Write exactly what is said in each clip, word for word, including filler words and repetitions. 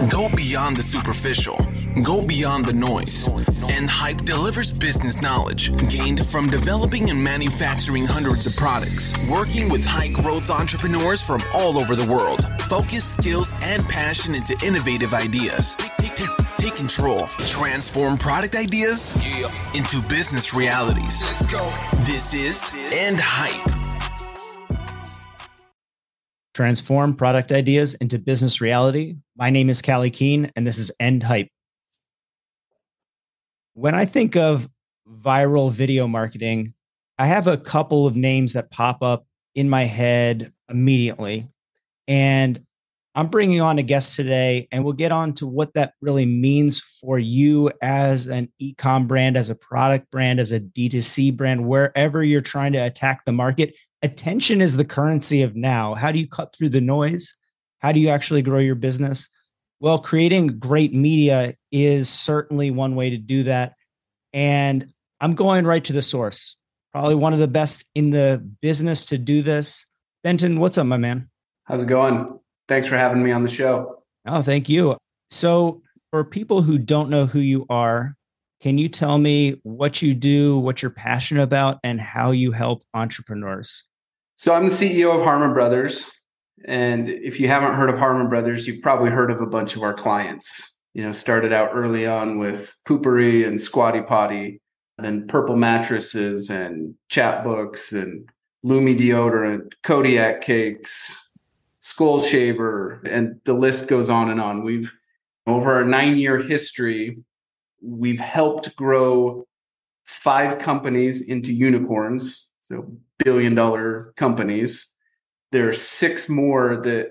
Go beyond the superficial. Go beyond the noise. EndHype delivers business knowledge gained from developing and manufacturing hundreds of products, working with high-growth entrepreneurs from all over the world. Focus, skills, and passion into innovative ideas. Take, take, take control. Transform product ideas into business realities. This is EndHype. Transform product ideas into business reality. My name is Callie Keen, and this is EndHype. When I think of viral video marketing, I have a couple of names that pop up in my head immediately. And I'm bringing on a guest today, and we'll get on to what that really means for you as an e-com brand, as a product brand, as a D two C brand, wherever you're trying to attack the market. Attention is the currency of now. How do you cut through the noise? How do you actually grow your business? Well, creating great media is certainly one way to do that. And I'm going right to the source. Probably one of the best in the business to do this. Benton, what's up, my man? How's it going? Thanks for having me on the show. Oh, thank you. So for people who don't know who you are, can you tell me what you do, what you're passionate about, and how you help entrepreneurs? So I'm the C E O of Harmon Brothers. And if you haven't heard of Harmon Brothers, you've probably heard of a bunch of our clients. You know, started out early on with Poopery and Squatty Potty, then Purple Mattresses and Chatbooks and Lumi Deodorant, Kodiak Cakes, Skull Shaver, and the list goes on and on. We've, over our nine-year history, we've helped grow five companies into unicorns, so billion-dollar companies. There are six more that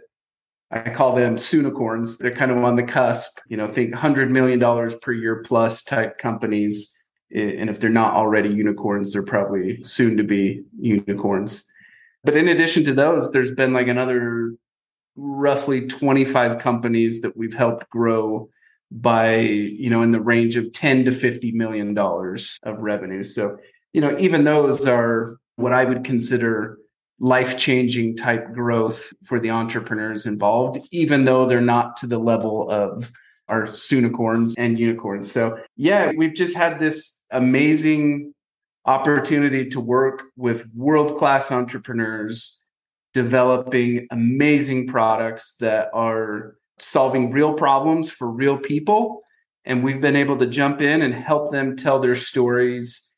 I call them soonicorns. They're kind of on the cusp, you know, think one hundred million dollars per year plus type companies. And if they're not already unicorns, they're probably soon to be unicorns. But in addition to those, there's been like another roughly twenty-five companies that we've helped grow by, you know, in the range of ten to fifty million dollars of revenue. So, you know, even those are what I would consider life-changing type growth for the entrepreneurs involved, even though they're not to the level of our soonicorns and unicorns. So yeah, we've just had this amazing opportunity to work with world-class entrepreneurs, developing amazing products that are solving real problems for real people. And we've been able to jump in and help them tell their stories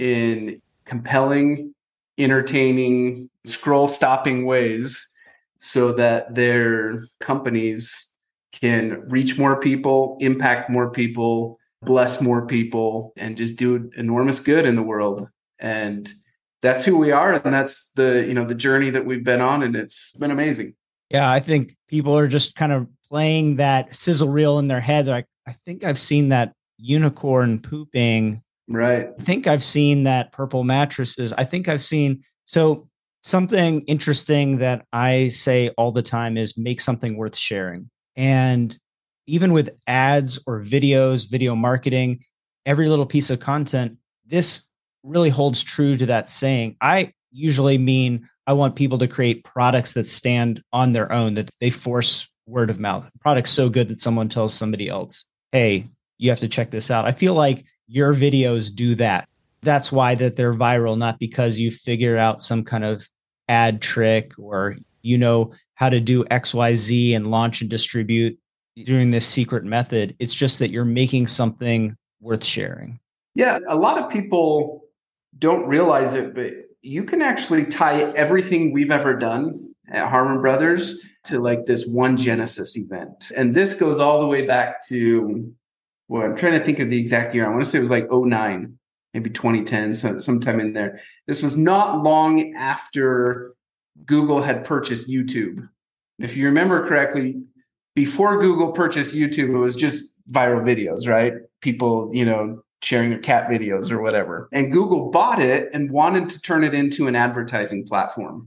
in compelling, entertaining, scroll-stopping ways so that their companies can reach more people, impact more people, bless more people, and just do enormous good in the world. And that's who we are. And that's the, you know, the journey that we've been on. And it's been amazing. Yeah, I think people are just kind of playing that sizzle reel in their head. Like, I think I've seen that unicorn pooping. Right. I think I've seen that Purple Mattresses. I think I've seen, so something interesting that I say all the time is make something worth sharing. And even with ads or videos, video marketing, every little piece of content, this really holds true to that saying. I usually mean I want people to create products that stand on their own, that they force word of mouth. Products so good that someone tells somebody else, hey, you have to check this out. I feel like your videos do that. That's why that they're viral, not because you figure out some kind of ad trick or you know how to do X Y Z and launch and distribute doing this secret method. It's just that you're making something worth sharing. Yeah, a lot of people don't realize it, but you can actually tie everything we've ever done at Harmon Brothers to like this one Genesis event. And this goes all the way back to, well, I'm trying to think of the exact year. I want to say it was like oh nine, maybe twenty ten, so sometime in there. This was not long after Google had purchased YouTube. If you remember correctly, before Google purchased YouTube, it was just viral videos, right? People, you know, sharing their cat videos or whatever. And Google bought it and wanted to turn it into an advertising platform.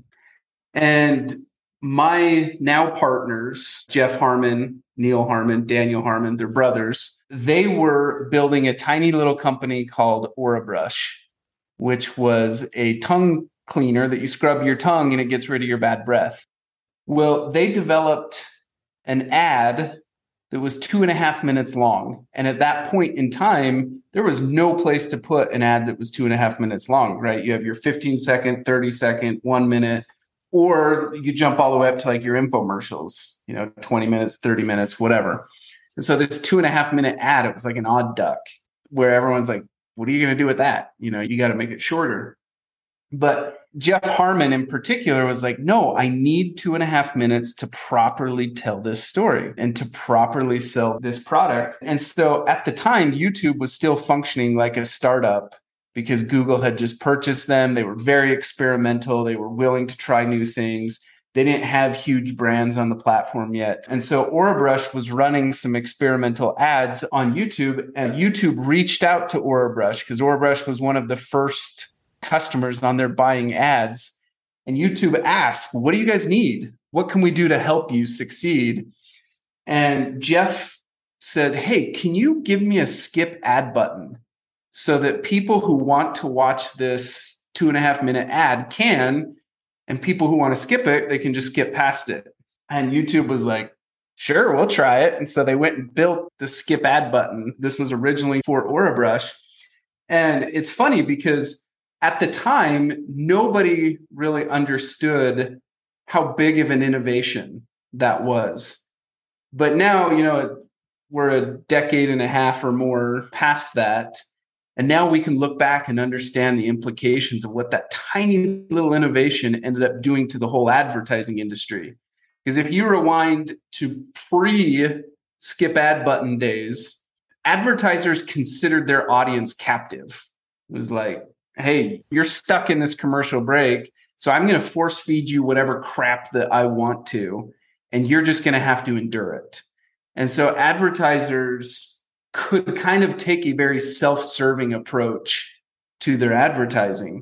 And my now partners, Jeff Harmon, Neil Harmon, Daniel Harmon, they're brothers, they were building a tiny little company called AuraBrush, which was a tongue cleaner that you scrub your tongue and it gets rid of your bad breath. Well, they developed an ad that was two and a half minutes long. And at that point in time, there was no place to put an ad that was two and a half minutes long, right? You have your fifteen second, thirty second, one minute, or you jump all the way up to like your infomercials, you know, twenty minutes, thirty minutes, whatever. And so this two and a half minute ad, it was like an odd duck where everyone's like, what are you going to do with that? You know, you got to make it shorter. But Jeff Harmon in particular was like, no, I need two and a half minutes to properly tell this story and to properly sell this product. And so at the time, YouTube was still functioning like a startup because Google had just purchased them. They were very experimental. They were willing to try new things. They didn't have huge brands on the platform yet. And so Orabrush was running some experimental ads on YouTube, and YouTube reached out to Orabrush because Orabrush was one of the first customers on there buying ads. And YouTube asked, what do you guys need? What can we do to help you succeed? And Jeff said, hey, can you give me a skip ad button so that people who want to watch this two and a half minute ad can, and people who want to skip it, they can just skip past it. And YouTube was like, sure, we'll try it. And so they went and built the skip ad button. This was originally for Orabrush. And it's funny because at the time, nobody really understood how big of an innovation that was. But now, you know, we're a decade and a half or more past that. And now we can look back and understand the implications of what that tiny little innovation ended up doing to the whole advertising industry. Because if you rewind to pre-skip ad button days, advertisers considered their audience captive. It was like, hey, you're stuck in this commercial break, so I'm going to force feed you whatever crap that I want to, and you're just going to have to endure it. And so advertisers could kind of take a very self-serving approach to their advertising.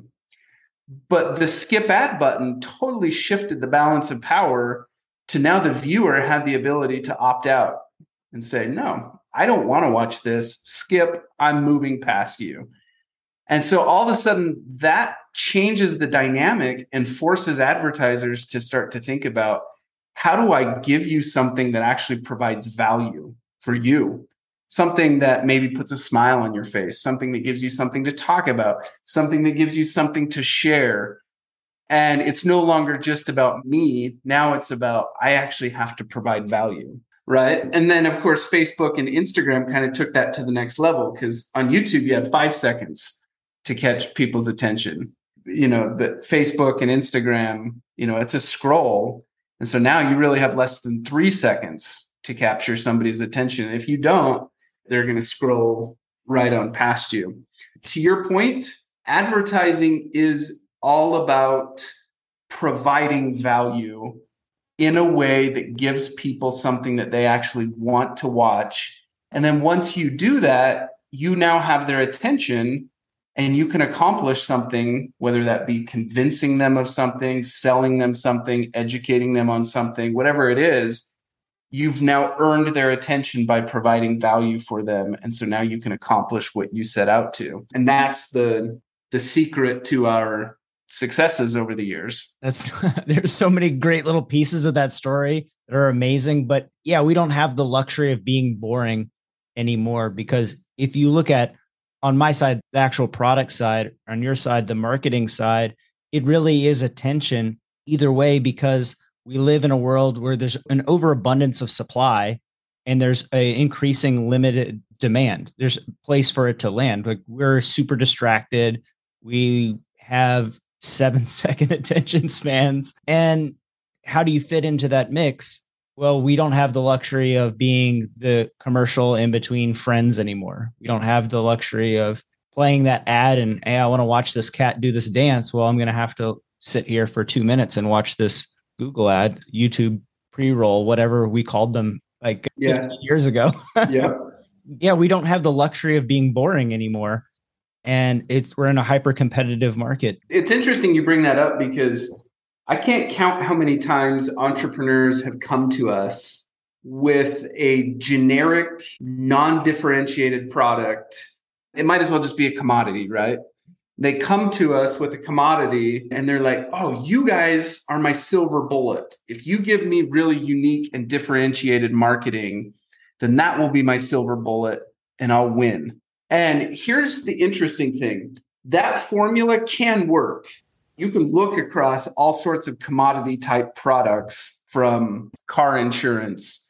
But the skip ad button totally shifted the balance of power to now the viewer had the ability to opt out and say, no, I don't want to watch this. Skip, I'm moving past you. And so all of a sudden that changes the dynamic and forces advertisers to start to think about, how do I give you something that actually provides value for you? Something that maybe puts a smile on your face, something that gives you something to talk about, something that gives you something to share. And it's no longer just about me. Now it's about, I actually have to provide value, right? And then, of course, Facebook and Instagram kind of took that to the next level, because on YouTube, you have five seconds to catch people's attention. You know, but Facebook and Instagram, you know, it's a scroll. And so now you really have less than three seconds to capture somebody's attention. If you don't, they're going to scroll right on past you. To your point, advertising is all about providing value in a way that gives people something that they actually want to watch. And then once you do that, you now have their attention and you can accomplish something, whether that be convincing them of something, selling them something, educating them on something, whatever it is. You've now earned their attention by providing value for them. And so now you can accomplish what you set out to. And that's the, the secret to our successes over the years. That's there's so many great little pieces of that story that are amazing. But yeah, we don't have the luxury of being boring anymore, because if you look at, on my side, the actual product side, on your side, the marketing side, it really is attention either way, because we live in a world where there's an overabundance of supply and there's an increasing limited demand. There's a place for it to land. Like, we're super distracted. We have seven second attention spans. And how do you fit into that mix? Well, we don't have the luxury of being the commercial in between friends anymore. We don't have the luxury of playing that ad and, hey, I want to watch this cat do this dance. Well, I'm going to have to sit here for two minutes and watch this Google ad, YouTube pre-roll, whatever we called them like yeah. years ago. yeah. Yeah. We don't have the luxury of being boring anymore. And it's, we're in a hyper competitive market. It's interesting you bring that up, because I can't count how many times entrepreneurs have come to us with a generic, non-differentiated product. It might as well just be a commodity, right? They come to us with a commodity and they're like, oh, you guys are my silver bullet. If you give me really unique and differentiated marketing, then that will be my silver bullet and I'll win. And here's the interesting thing. That formula can work. You can look across all sorts of commodity type products, from car insurance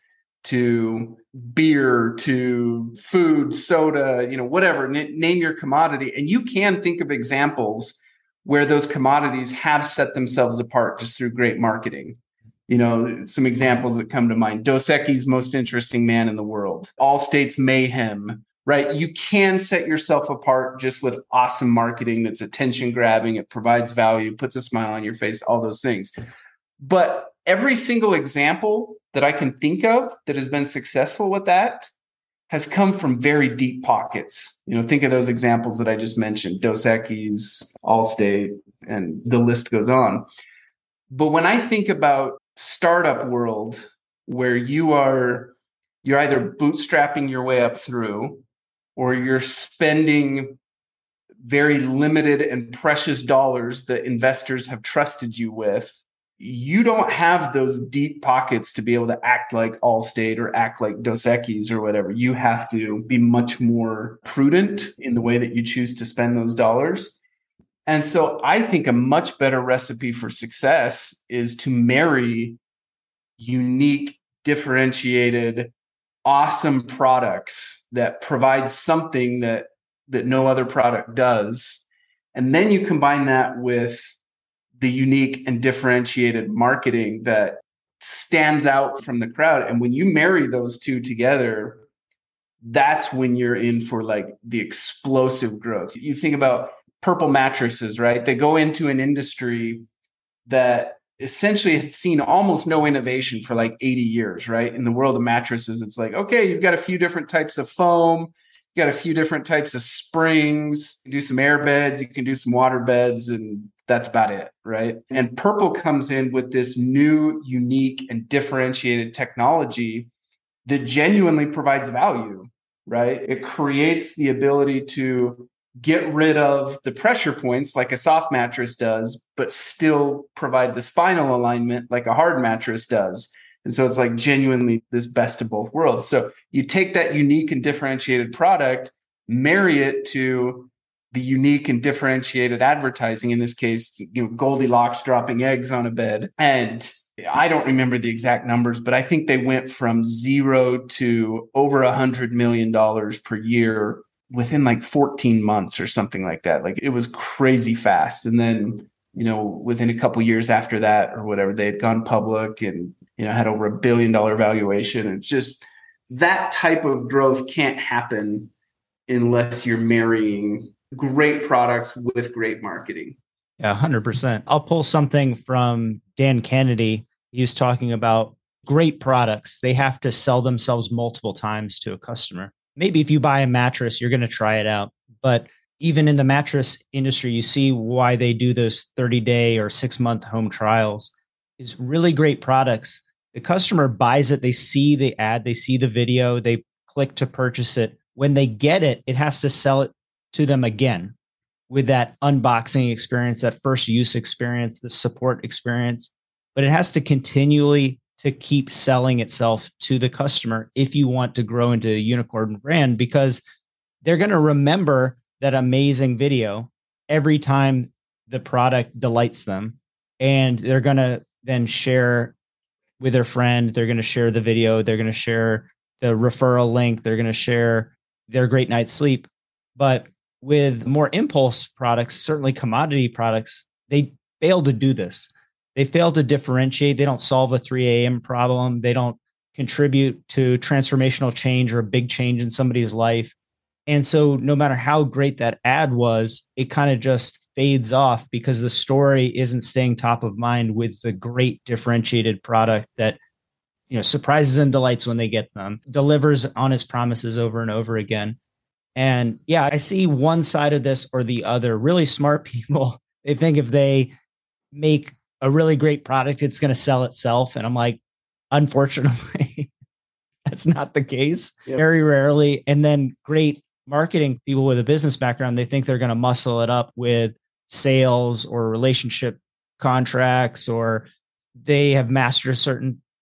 to beer to food, soda, you know, whatever, N- name your commodity. And you can think of examples where those commodities have set themselves apart just through great marketing. You know, some examples that come to mind: Dos Equis' Most Interesting Man in the World, Allstate's Mayhem, right? You can set yourself apart just with awesome marketing that's attention grabbing. It provides value, puts a smile on your face, all those things. But every single example that I can think of that has been successful with that has come from very deep pockets. You know, think of those examples that I just mentioned: Dos Equis, Allstate, and the list goes on. But when I think about startup world, where you are, you're either bootstrapping your way up through, or you're spending very limited and precious dollars that investors have trusted you with, you don't have those deep pockets to be able to act like Allstate or act like Dos Equis or whatever. You have to be much more prudent in the way that you choose to spend those dollars. And so I think a much better recipe for success is to marry unique, differentiated, awesome products that provide something that, that no other product does. And then you combine that with the unique and differentiated marketing that stands out from the crowd. And when you marry those two together, that's when you're in for like the explosive growth. You think about Purple mattresses, right? They go into an industry that essentially had seen almost no innovation for like eighty years, right? In the world of mattresses, it's like, okay, you've got a few different types of foam, you got a few different types of springs, you can do some air beds, you can do some water beds, and that's about it, right? And Purple comes in with this new, unique, and differentiated technology that genuinely provides value, right? It creates the ability to get rid of the pressure points like a soft mattress does, but still provide the spinal alignment like a hard mattress does. And so it's like genuinely this best of both worlds. So you take that unique and differentiated product, marry it to the unique and differentiated advertising, in this case, you know, Goldilocks dropping eggs on a bed. And I don't remember the exact numbers, but I think they went from zero to over a hundred million dollars per year within like fourteen months or something like that. Like it was crazy fast. And then, you know, within a couple of years after that or whatever, they had gone public and, you know, had over a billion dollar valuation. It's just that type of growth can't happen unless you're marrying great products with great marketing. Yeah, one hundred percent. I'll pull something from Dan Kennedy. He was talking about great products. They have to sell themselves multiple times to a customer. Maybe if you buy a mattress, you're going to try it out. But even in the mattress industry, you see why they do those thirty day or six month home trials. Is really great products. The customer buys it. They see the ad, they see the video, they click to purchase it. When they get it, it has to sell it to them again with that unboxing experience, that first use experience, the support experience. But it has to continually to keep selling itself to the customer if you want to grow into a unicorn brand, because they're going to remember that amazing video every time the product delights them. And they're going to then share with their friend. They're going to share the video. They're going to share the referral link. They're going to share their great night's sleep. But with more impulse products, certainly commodity products, they fail to do this. They fail to differentiate. They don't solve a three a.m. problem. They don't contribute to transformational change or a big change in somebody's life. And so no matter how great that ad was, it kind of just fades off because the story isn't staying top of mind with the great differentiated product that, you know, surprises and delights when they get them, delivers on its promises over and over again. And yeah, I see one side of this or the other. Really smart people, they think if they make a really great product, it's going to sell itself. And I'm like, unfortunately, that's not the case. Yep. Very rarely. And then great marketing people with a business background, they think they're going to muscle it up with sales or relationship contracts, or they have mastered a certain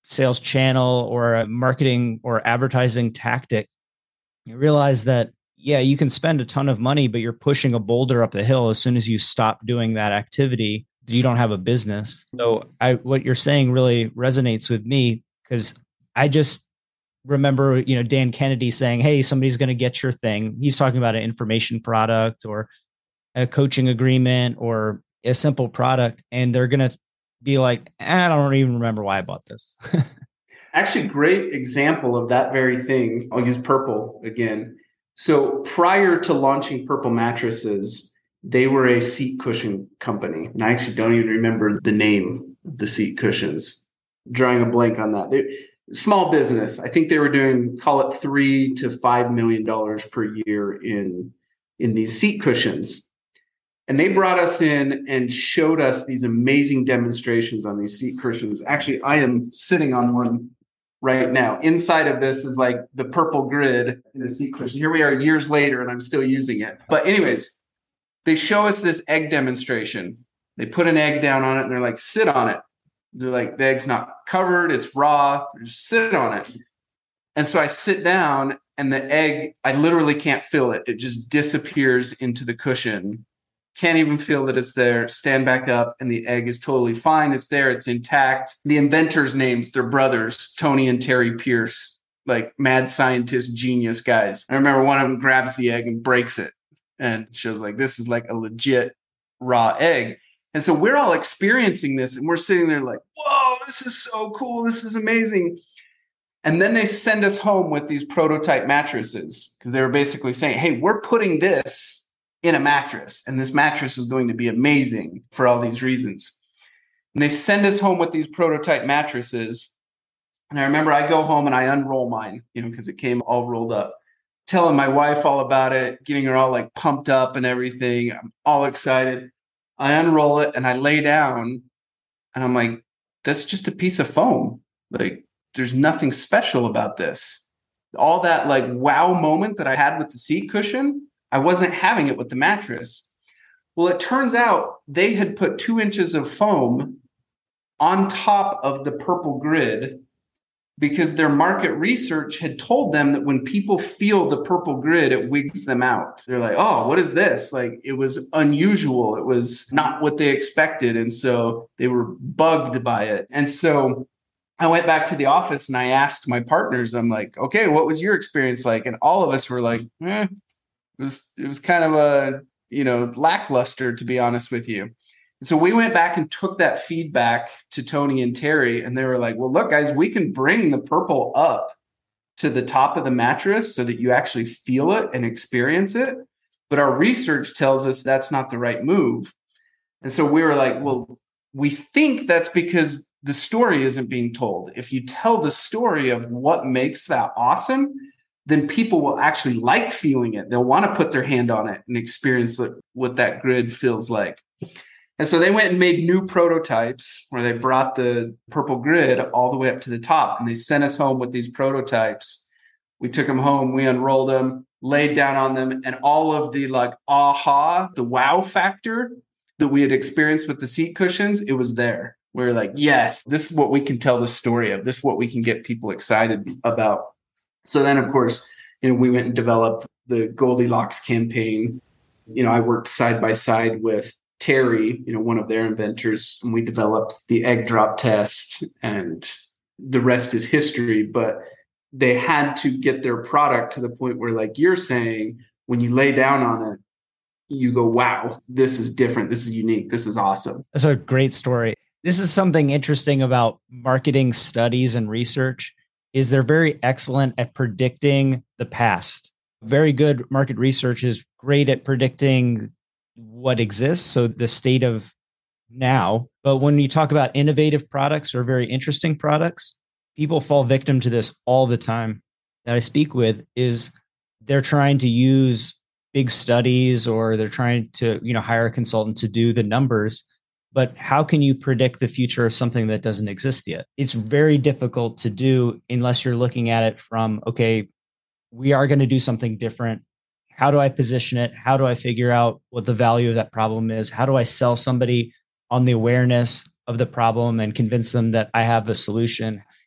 sales channel or a marketing or advertising tactic, you realize that, yeah, you can spend a ton of money, but you're pushing a boulder up the hill. As soon as you stop doing that activity, you don't have a business. So I, what you're saying really resonates with me, because I just remember, you know, Dan Kennedy saying, hey, somebody's going to get your thing. He's talking about an information product or a coaching agreement or a simple product. And they're going to be like, I don't even remember why I bought this. Actually, great example of that very thing. I'll use Purple again. So prior to launching Purple Mattresses, they were a seat cushion company. And I actually don't even remember the name of the seat cushions. Drawing a blank on that. They're, small business. I think they were doing, call it three to five million dollars per year in, in these seat cushions. And they brought us in and showed us these amazing demonstrations on these seat cushions. Actually, I am sitting on one right now. Inside of this is like the Purple grid in a seat cushion. Here we are years later and I'm still using it. But anyways, they show us this egg demonstration. They put an egg down on it and they're like, sit on it. They're like, the egg's not covered, it's raw, just sit on it. And so I sit down and the egg, I literally can't feel it. It just disappears into the cushion. Can't even feel that it's there. Stand back up and the egg is totally fine. It's there, it's intact. The inventors' names, they're brothers, Tony and Terry Pierce, like mad scientist, genius guys. I remember one of them grabs the egg and breaks it and shows like, this is like a legit raw egg. And so we're all experiencing this and we're sitting there like, whoa, this is so cool. This is amazing. And then they send us home with these prototype mattresses because they were basically saying, hey, we're putting this in a mattress and this mattress is going to be amazing for all these reasons. And they send us home with these prototype mattresses. And I remember I go home and I unroll mine, you know, because it came all rolled up, telling my wife all about it, getting her all like pumped up and everything. I'm all excited. I unroll it and I lay down and I'm like, that's just a piece of foam. Like, there's nothing special about this. All that like wow moment that I had with the seat cushion, I wasn't having it with the mattress. Well, it turns out they had put two inches of foam on top of the Purple grid because their market research had told them that when people feel the Purple grid, it wigs them out. They're like, oh, what is this? Like, it was unusual. It was not what they expected. And so they were bugged by it. And so I went back to the office and I asked my partners, I'm like, okay, what was your experience like? And all of us were like, eh, it was, it was kind of a, you know, lackluster, to be honest with you. So we went back and took that feedback to Tony and Terry, and they were like, well, look, guys, we can bring the Purple up to the top of the mattress so that you actually feel it and experience it. But our research tells us that's not the right move. And so we were like, well, we think that's because the story isn't being told. If you tell the story of what makes that awesome, then people will actually like feeling it. They'll want to put their hand on it and experience what that grid feels like. And so they went and made new prototypes where they brought the Purple grid all the way up to the top. And they sent us home with these prototypes. We took them home, we unrolled them, laid down on them, and all of the like aha, the wow factor that we had experienced with the seat cushions, it was there. We were like, yes, this is what we can tell the story of. This is what we can get people excited about. So then, of course, you know, we went and developed the Goldilocks campaign. You know, I worked side by side with Terry, you know, one of their inventors, and we developed the egg drop test, and the rest is history. But they had to get their product to the point where, like you're saying, when you lay down on it, you go, wow, this is different. This is unique. This is awesome. That's a great story. This is something interesting about marketing studies and research is they're very excellent at predicting the past. Very good market research is great at predicting what exists, so the state of now. But when you talk about innovative products or very interesting products, people fall victim to this all the time that I speak with is they're trying to use big studies or they're trying to, you know, hire a consultant to do the numbers. But how can you predict the future of something that doesn't exist yet? It's very difficult to do unless you're looking at it from, okay, we are going to do something different. How do I position it? How do I figure out what the value of that problem is? How do I sell somebody on the awareness of the problem and convince them that I have a solution?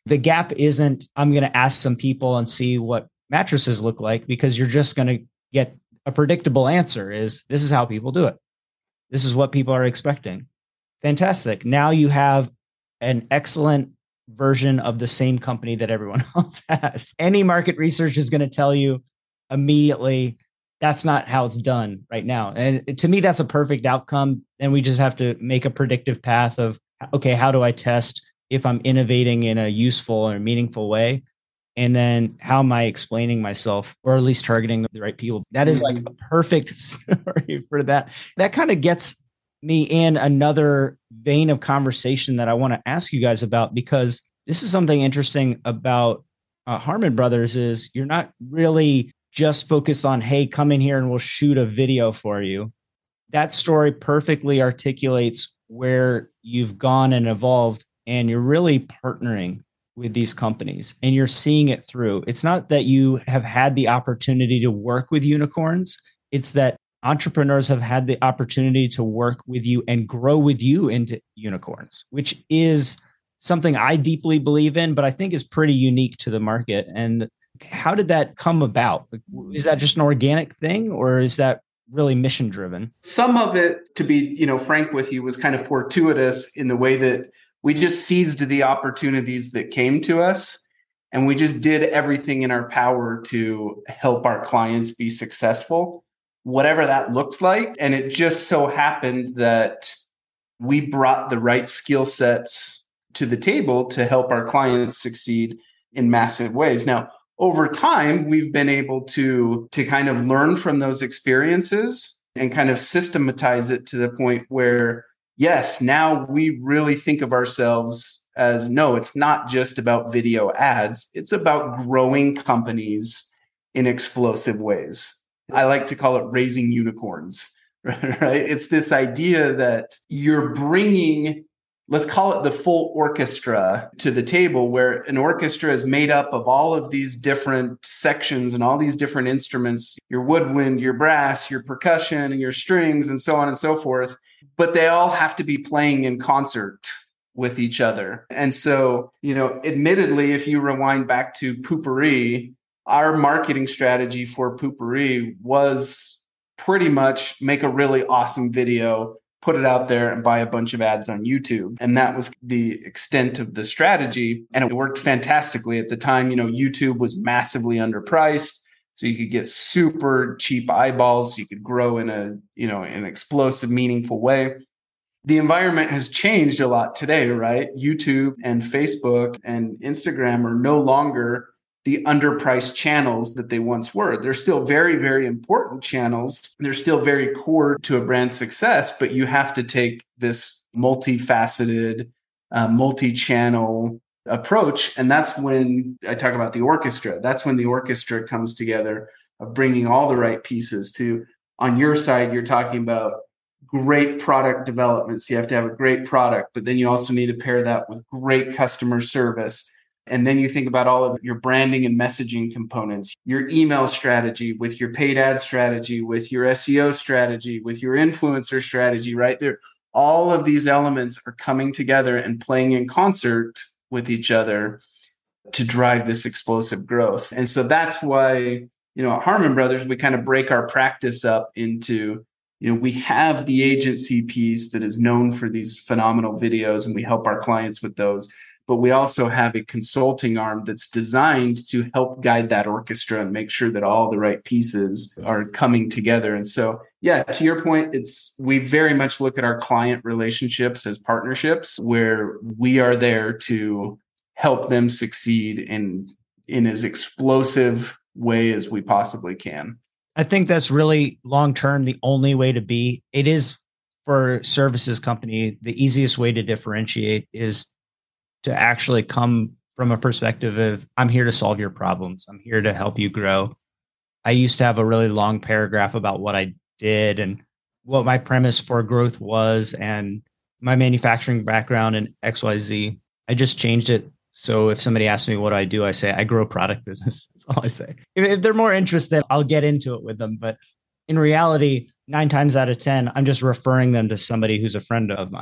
The gap isn't, I'm going to ask some people and see what mattresses look like, because you're just going to get a predictable answer is this is how people do it. This is what people are expecting. Fantastic. Now you have an excellent version of the same company that everyone else has. Any market research is going to tell you immediately that's not how it's done right now. And to me, that's a perfect outcome. And we just have to make a predictive path of, okay, how do I test if I'm innovating in a useful or meaningful way? And then how am I explaining myself, or at least targeting the right people? That is like a perfect story for that. That kind of gets me in another vein of conversation that I want to ask you guys about, because this is something interesting about uh, Harmon Brothers is you're not really just focused on, hey, come in here and we'll shoot a video for you. That story perfectly articulates where you've gone and evolved, and you're really partnering with these companies and you're seeing it through. It's not that you have had the opportunity to work with unicorns. It's that entrepreneurs have had the opportunity to work with you and grow with you into unicorns, which is something I deeply believe in, but I think is pretty unique to the market. And how did that come about? Is that just an organic thing, or is that really mission driven? Some of it, to be, you know, frank with you, was kind of fortuitous in the way that we just seized the opportunities that came to us, and we just did everything in our power to help our clients be successful, whatever that looked like. And it just so happened that we brought the right skill sets to the table to help our clients succeed in massive ways. Now, over time, we've been able to, to kind of learn from those experiences and kind of systematize it to the point where, yes, now we really think of ourselves as, no, it's not just about video ads. It's about growing companies in explosive ways. I like to call it raising unicorns, right? It's this idea that you're bringing, let's call it the full orchestra to the table, where an orchestra is made up of all of these different sections and all these different instruments, your woodwind, your brass, your percussion, and your strings, and so on and so forth. But they all have to be playing in concert with each other. And so, you know, admittedly, if you rewind back to Poo-Pourri, our marketing strategy for Poo-Pourri was pretty much make a really awesome video, put it out there, and buy a bunch of ads on YouTube. And that was the extent of the strategy. And it worked fantastically at the time. You know, YouTube was massively underpriced, so you could get super cheap eyeballs. You could grow in a, you know, an explosive, meaningful way. The environment has changed a lot today, right? YouTube and Facebook and Instagram are no longer the underpriced channels that they once were. They're still very, very important channels. They're still very core to a brand's success, but you have to take this multifaceted, uh, multi-channel approach. And that's when I talk about the orchestra. That's when the orchestra comes together of bringing all the right pieces to, on your side, you're talking about great product development. So you have to have a great product, but then you also need to pair that with great customer service. And then you think about all of your branding and messaging components, your email strategy with your paid ad strategy, with your S E O strategy, with your influencer strategy, right? There, all of these elements are coming together and playing in concert with each other to drive this explosive growth. And so that's why, you know, at Harmon Brothers, we kind of break our practice up into, you know, we have the agency piece that is known for these phenomenal videos, and we help our clients with those. But we also have a consulting arm that's designed to help guide that orchestra and make sure that all the right pieces are coming together. And so, yeah, to your point, it's we very much look at our client relationships as partnerships where we are there to help them succeed in, in as explosive way as we possibly can. I think that's really long-term the only way to be. It is for a services company, the easiest way to differentiate is to actually come from a perspective of, I'm here to solve your problems. I'm here to help you grow. I used to have a really long paragraph about what I did and what my premise for growth was and my manufacturing background and X Y Z. I just changed it. So if somebody asks me what I do, I say, I grow product business. That's all I say. If, if they're more interested, I'll get into it with them. But in reality, nine times out of ten, I'm just referring them to somebody who's a friend of mine.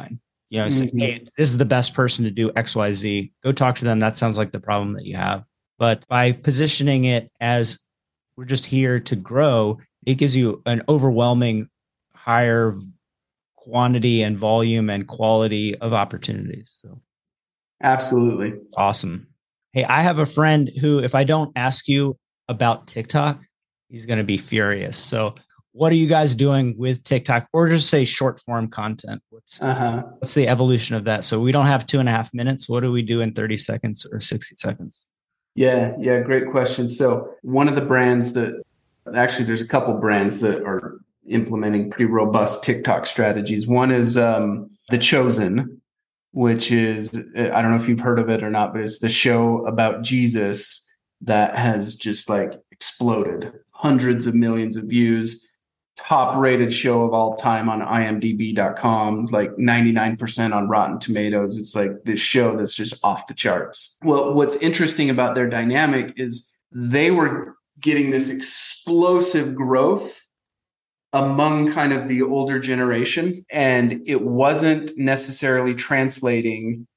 you know, say, Mhm. hey, this is the best person to do X Y Z. Go talk to them. That sounds like the problem that you have. But by positioning it as we're just here to grow, it gives you an overwhelming higher quantity and volume and quality of opportunities. So Absolutely. awesome. Hey, I have a friend who, if I don't ask you about TikTok, he's going to be furious. So what are you guys doing with TikTok, or just say short form content? What's, Uh-huh. what's the evolution of that? So we don't have two and a half minutes. What do we do in thirty seconds or sixty seconds? Yeah, yeah, great question. So one of the brands that actually there's a couple brands that are implementing pretty robust TikTok strategies. One is um, The Chosen, which is, I don't know if you've heard of it or not, but it's the show about Jesus that has just like exploded. Hundreds of millions of views, top rated show of all time on I M D B dot com, like ninety-nine percent on Rotten Tomatoes. It's like this show that's just off the charts. Well, what's interesting about their dynamic is they were getting this explosive growth among kind of the older generation, and it wasn't necessarily translating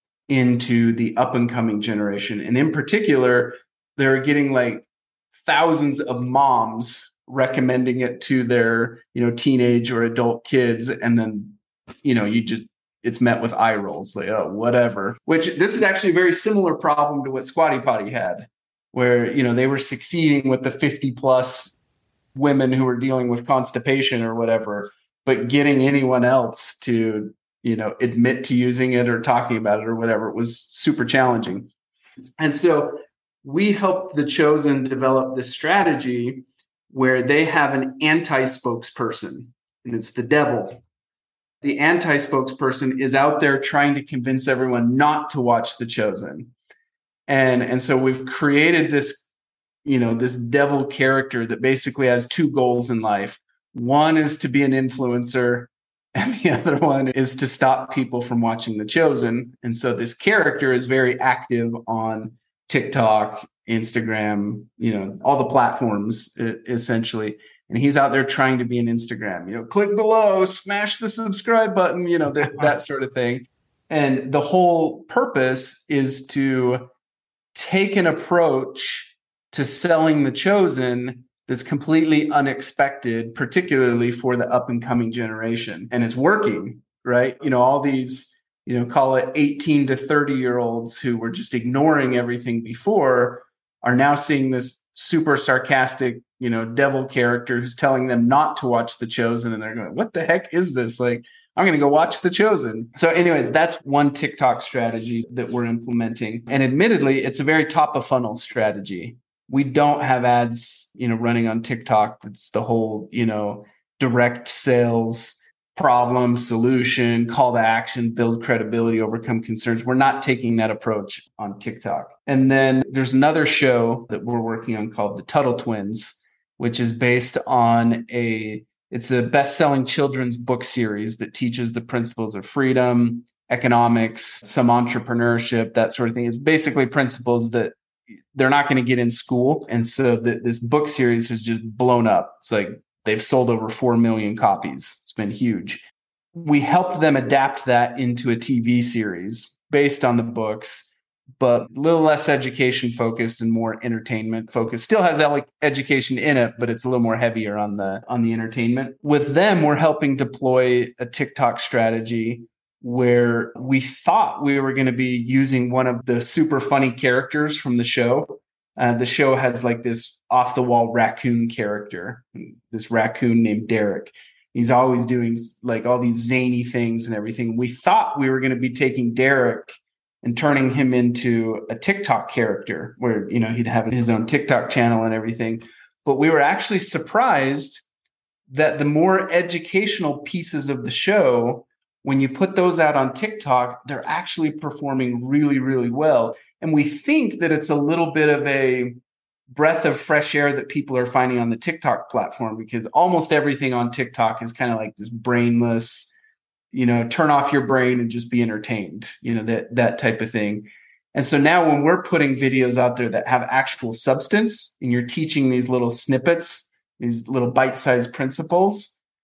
into the up and coming generation. And in particular, they're getting like thousands of moms recommending it to their, you know, teenage or adult kids. And then, you know, you just, it's met with eye rolls, like, oh, whatever, which this is actually a very similar problem to what Squatty Potty had, where, you know, they were succeeding with the fifty plus women who were dealing with constipation or whatever, but getting anyone else to, you know, admit to using it or talking about it or whatever, it was super challenging. And so we helped The Chosen develop this strategy where they have an anti-spokesperson, and it's the devil. The anti-spokesperson is out there trying to convince everyone not to watch The Chosen. And, and so we've created this, you know, this devil character that basically has two goals in life. One is to be an influencer, and the other one is to stop people from watching The Chosen. And so this character is very active on TikTok, Instagram, you know, all the platforms essentially. And he's out there trying to be an Instagram, you know, click below, smash the subscribe button, you know, that, that sort of thing. And the whole purpose is to take an approach to selling The Chosen that's completely unexpected, particularly for the up and coming generation. And it's working, right? You know, all these, you know, call it eighteen to thirty year olds who were just ignoring everything before are now seeing this super sarcastic, you know, devil character who's telling them not to watch The Chosen. And they're going, what the heck is this? Like, I'm going to go watch The Chosen. So anyways, that's one TikTok strategy that we're implementing. And admittedly, it's a very top of funnel strategy. We don't have ads, you know, running on TikTok. It's the whole, you know, direct sales problem, solution, call to action, build credibility, overcome concerns. We're not taking that approach on TikTok. And then there's another show that we're working on called The Tuttle Twins, which is based on a, it's a best-selling children's book series that teaches the principles of freedom, economics, some entrepreneurship, that sort of thing. It's basically principles that they're not going to get in school. And so the, this book series has just blown up. It's like they've sold over four million copies. It's been huge. We helped them adapt that into a T V series based on the books, but a little less education focused and more entertainment focused. Still has education in it, but it's a little more heavier on the on the entertainment. With them, we're helping deploy a TikTok strategy where we thought we were going to be using one of the super funny characters from the show. Uh, the show has like this off the wall raccoon character, this raccoon named Derek. He's always doing like all these zany things and everything. We thought we were going to be taking Derek and turning him into a TikTok character where, you know, he'd have his own TikTok channel and everything. But we were actually surprised that the more educational pieces of the show, when you put those out on TikTok, they're actually performing really, really well. And we think that it's a little bit of a breath of fresh air that people are finding on the TikTok platform, because almost everything on TikTok is kind of like this brainless, you know, turn off your brain and just be entertained, you know, that, that type of thing. And so now when we're putting videos out there that have actual substance and you're teaching these little snippets, these little bite-sized principles,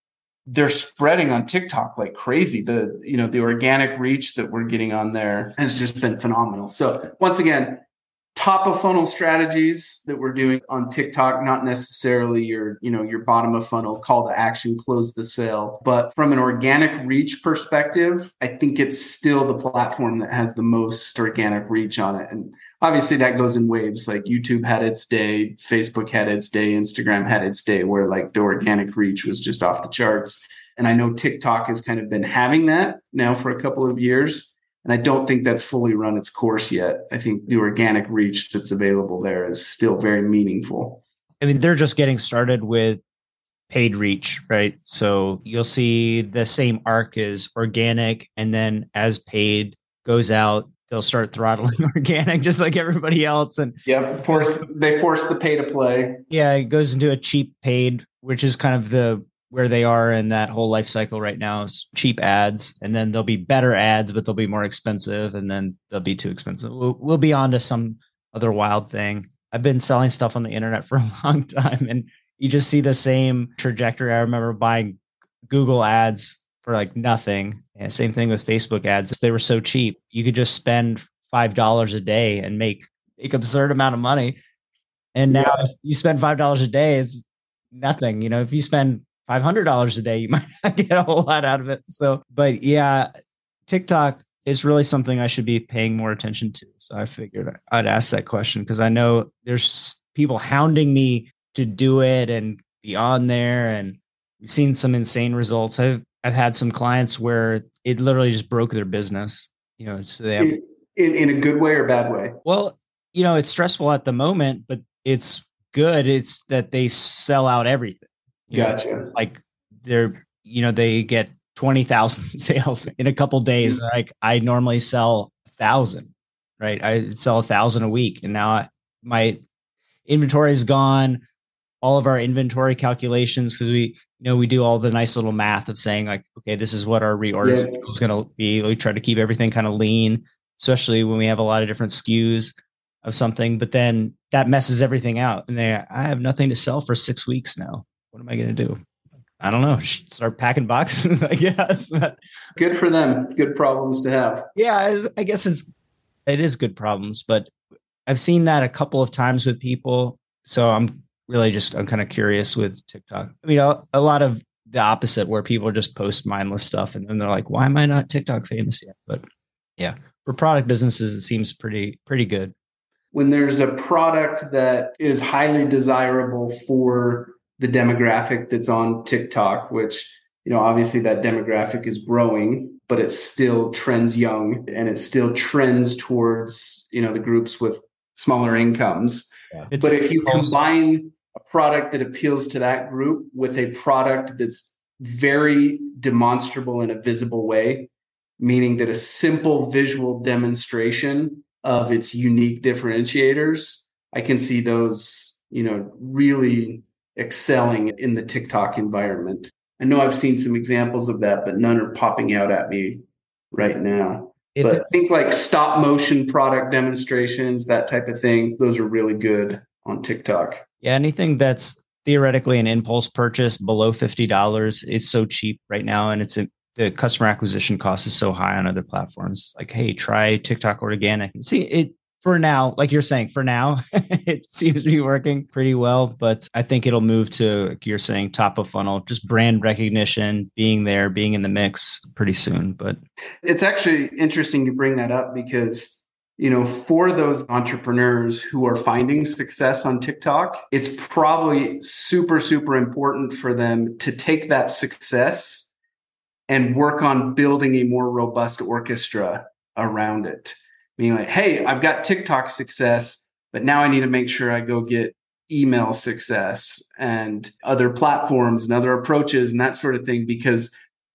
they're spreading on TikTok like crazy. The, you know, the organic reach that we're getting on there has just been phenomenal. So once again, top of funnel strategies that we're doing on TikTok, not necessarily your, you know, your bottom of funnel call to action, close the sale. But from an organic reach perspective, I think it's still the platform that has the most organic reach on it. And obviously that goes in waves. Like YouTube had its day, Facebook had its day, Instagram had its day, where like the organic reach was just off the charts. And I know TikTok has kind of been having that now for a couple of years. And I don't think that's fully run its course yet. I think the organic reach that's available there is still very meaningful. I mean, they're just getting started with paid reach, right? So you'll see the same arc as organic, and then as paid goes out, they'll start throttling organic just like everybody else. And yeah, force they force the pay to play. Yeah, it goes into a cheap paid, which is kind of the where they are in that whole life cycle right now, is cheap ads. And then there'll be better ads, but they'll be more expensive, and then they'll be too expensive. We'll, we'll be on to some other wild thing. I've been selling stuff on the internet for a long time, and you just see the same trajectory. I remember buying Google ads for like nothing. And same thing with Facebook ads. They were so cheap. You could just spend five dollars a day and make, make an absurd amount of money. And now yeah. if you spend five dollars a day, it's nothing. You know, if you spend five hundred dollars a day, you might not get a whole lot out of it. So, but yeah, TikTok is really something I should be paying more attention to. So I figured I'd ask that question because I know there's people hounding me to do it and be on there. And we've seen some insane results. I've, I've had some clients where it literally just broke their business, you know, so they have, in, in a good way or bad way. Well, you know, it's stressful at the moment, but it's good. It's that they sell out everything. You Gotcha. know, like they're, you know, they get twenty thousand sales in a couple of days. Like I normally sell a thousand, right? I sell a thousand a week. And now I, my inventory is gone. All of our inventory calculations, because we, you know, we do all the nice little math of saying like, okay, this is what our reorder yeah. is going to be. We try to keep everything kind of lean, especially when we have a lot of different S K Us of something, but then that messes everything out. And they, I have nothing to sell for six weeks now. What am I going to do? I don't know. Start packing boxes, I guess. Good for them. Good problems to have. Yeah, I guess it's it is good problems, but I've seen that a couple of times with people. So I'm really just I'm kind of curious with TikTok. I mean, a, a lot of the opposite, where people just post mindless stuff, and then they're like, "Why am I not TikTok famous yet?" But yeah, for product businesses, it seems pretty pretty good. When there's a product that is highly desirable for the demographic that's on TikTok, which, you know, obviously that demographic is growing, but it still trends young and it still trends towards, you know, the groups with smaller incomes. Yeah. But if you combine a product that appeals to that group with a product that's very demonstrable in a visible way, meaning that a simple visual demonstration of its unique differentiators, I can see those, you know, really excelling in the TikTok environment. I know I've seen some examples of that, but none are popping out at me right now. If but I think like stop motion product demonstrations, that type of thing, those are really good on TikTok. Yeah, anything that's theoretically an impulse purchase below fifty dollars is so cheap right now. And it's a, the customer acquisition cost is so high on other platforms. Like, hey, try TikTok organic and see it. For now, like you're saying, for now, it seems to be working pretty well, but I think it'll move to, like you're saying, top of funnel, just brand recognition, being there, being in the mix pretty soon. But it's actually interesting you bring that up because, you know, for those entrepreneurs who are finding success on TikTok, it's probably super, super important for them to take that success and work on building a more robust orchestra around it. Being like, hey, I've got TikTok success, but now I need to make sure I go get email success and other platforms and other approaches and that sort of thing, because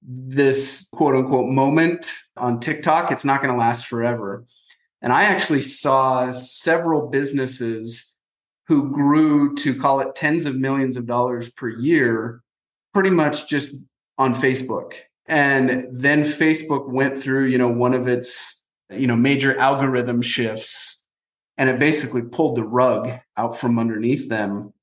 this quote unquote moment on TikTok, it's not going to last forever. And I actually saw several businesses who grew to, call it, tens of millions of dollars per year, pretty much just on Facebook. And then Facebook went through, you know, one of its you know, major algorithm shifts, and it basically pulled the rug out from underneath them.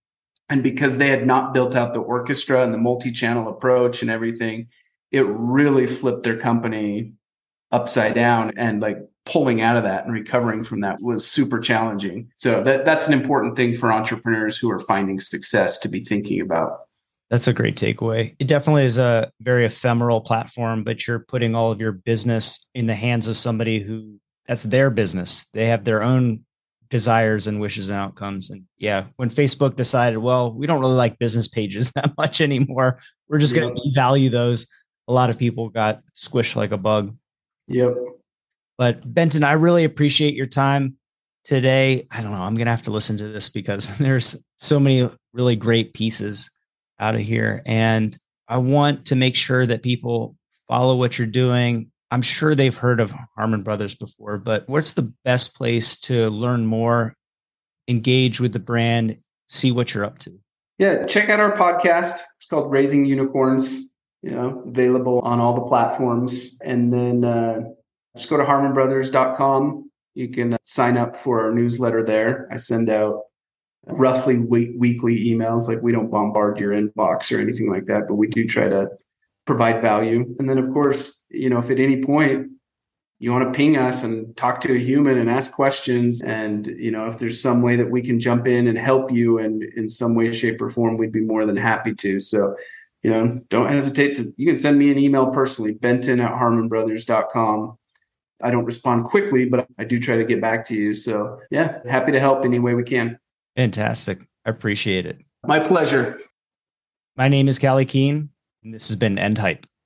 And because they had not built out the orchestra and the multi-channel approach and everything, it really flipped their company upside down, and like pulling out of that and recovering from that was super challenging. So that, that's an important thing for entrepreneurs who are finding success to be thinking about. That's a great takeaway. It definitely is a very ephemeral platform, but you're putting all of your business in the hands of somebody who that's their business. They have their own desires and wishes and outcomes. And yeah, when Facebook decided, well, we don't really like business pages that much anymore, we're just yep. going to devalue those. A lot of people got squished like a bug. Yep. But Benton, I really appreciate your time today. I don't know. I'm going to have to listen to this because there's so many really great pieces out of here. And I want to make sure that people follow what you're doing. I'm sure they've heard of Harmon Brothers before, but what's the best place to learn more, engage with the brand, see what you're up to? Yeah, check out our podcast. It's called Raising Unicorns, you know, available on all the platforms. And then uh, just go to harmon brothers dot com. You can sign up for our newsletter there. I send out roughly week- weekly emails. Like, we don't bombard your inbox or anything like that, but we do try to provide value. And then, of course, you know, if at any point you want to ping us and talk to a human and ask questions, and, you know, if there's some way that we can jump in and help you and in some way, shape, or form, we'd be more than happy to. So, you know, don't hesitate to, you can send me an email personally, benton at harmon brothers dot com. I don't respond quickly, but I do try to get back to you. So yeah, happy to help any way we can. Fantastic. I appreciate it. My pleasure. My name is Callie Keene, and this has been End Hype.